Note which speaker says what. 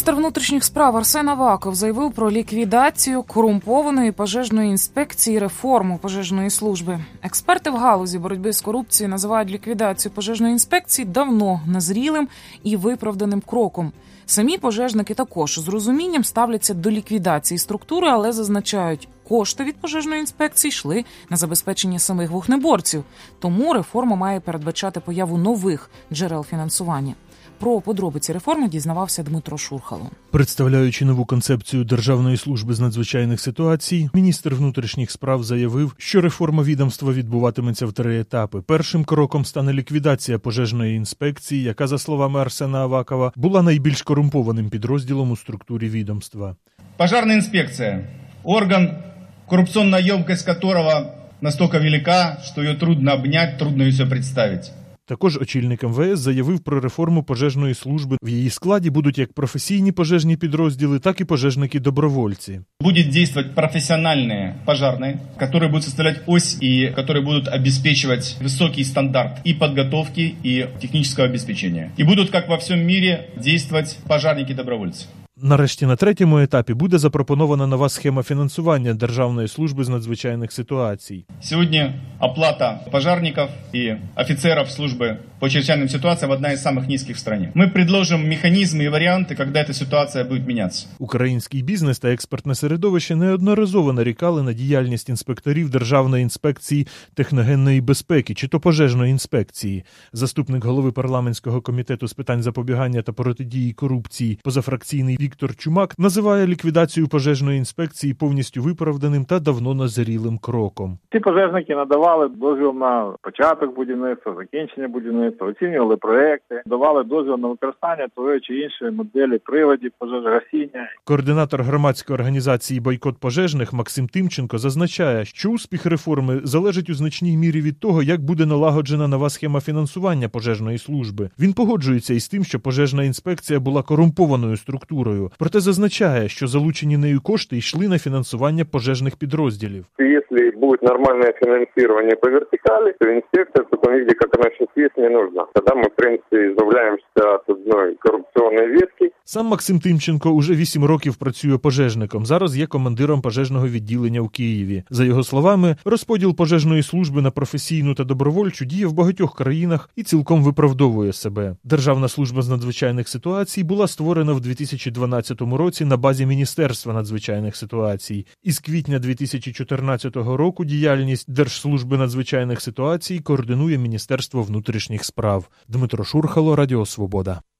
Speaker 1: Міністр внутрішніх справ Арсен Аваков заявив про ліквідацію корумпованої пожежної інспекції і реформу пожежної служби. Експерти в галузі боротьби з корупцією називають ліквідацію пожежної інспекції давно назрілим і виправданим кроком. Самі пожежники також з розумінням ставляться до ліквідації структури, але зазначають, кошти від пожежної інспекції йшли на забезпечення самих вогнеборців. Тому реформа має передбачати появу нових джерел фінансування. Про подробиці реформи дізнавався Дмитро Шурхало.
Speaker 2: Представляючи нову концепцію Державної служби з надзвичайних ситуацій, міністр внутрішніх справ заявив, що реформа відомства відбуватиметься в 3 етапи. Першим кроком стане ліквідація пожежної інспекції, яка, за словами Арсена Авакова, була найбільш корумпованим підрозділом у структурі відомства.
Speaker 3: Пожежна інспекція – орган, коррупционная емкость которого настолько велика, что ее трудно обнять, трудно ее себе представить.
Speaker 2: Також очільник МВС заявив про реформу пожежної служби. В її складі будуть як професійні пожежні підрозділи, так і пожежники-добровольці.
Speaker 3: Будет действовать профессиональные пожарные, которые будут составлять ось и которые будут обеспечивать высокий стандарт и подготовки, и технического обеспечения. И будут, как во всем мире, действовать пожарники-добровольцы.
Speaker 2: Нарешті на 3-му етапі буде запропонована нова схема фінансування Державної служби з надзвичайних ситуацій.
Speaker 3: Сьогодні оплата пожарників і офіцерів служби по чрезвычайным ситуациям одна из самых низких в стране. Мы предложим механизмы и варианты, когда эта ситуация будет меняться.
Speaker 2: Український бізнес та експертне середовище неодноразово нарікали на діяльність інспекторів Державної інспекції техногенної безпеки чи то пожежної інспекції. Заступник голови парламентського комітету з питань запобігання та протидії корупції позафракційний Віктор Чумак називає ліквідацію пожежної інспекції повністю виправданим та давно назрілим кроком.
Speaker 4: Ці пожежники надавали дозвіл на початок будівництва, закінчення будівництва, оцінювали проекти, давали дозвіл на використання тої чи іншої моделі приладів пожежогасіння.
Speaker 2: Координатор громадської організації «Бойкот пожежних» Максим Тимченко зазначає, що успіх реформи залежить у значній мірі від того, як буде налагоджена нова схема фінансування пожежної служби. Він погоджується із тим, що пожежна інспекція була корумпованою структурою. Проте зазначає, що залучені нею кошти йшли на фінансування пожежних підрозділів.
Speaker 5: Якщо буде нормальне фінансування по вертикалі, то інспекція в такому виді, як вона зараз є, не нужна. Тоді ми, в принципі, збавляємося від одної корупційної ветки.
Speaker 2: Сам Максим Тимченко уже 8 років працює пожежником. Зараз є командиром пожежного відділення у Києві. За його словами, розподіл пожежної служби на професійну та добровольчу діє в багатьох країнах і цілком виправдовує себе. Державна служба з надзвичайних ситуацій була створена в 2012 році на базі Міністерства надзвичайних ситуацій. Із квітня 2014 року діяльність Держслужби надзвичайних ситуацій координує Міністерство внутрішніх справ. Дмитро Шурхало, Радіо Свобода.